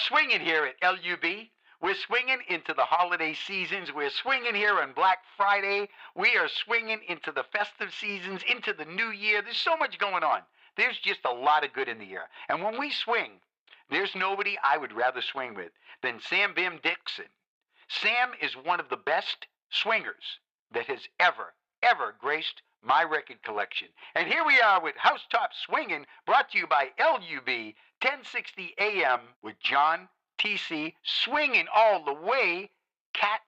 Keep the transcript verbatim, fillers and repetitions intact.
swinging here at L U B. We're swinging into the holiday seasons. We're swinging here on Black Friday. We are swinging into the festive seasons, into the new year. There's so much going on. There's just a lot of good in the air. And when we swing, there's nobody I would rather swing with than Sam Bim Dixon. Sam is one of the best swingers that has ever, ever graced my record collection. And here we are with Housetop Swingin', brought to you by L U B, ten sixty A M with John T C, swinging all the way, Cat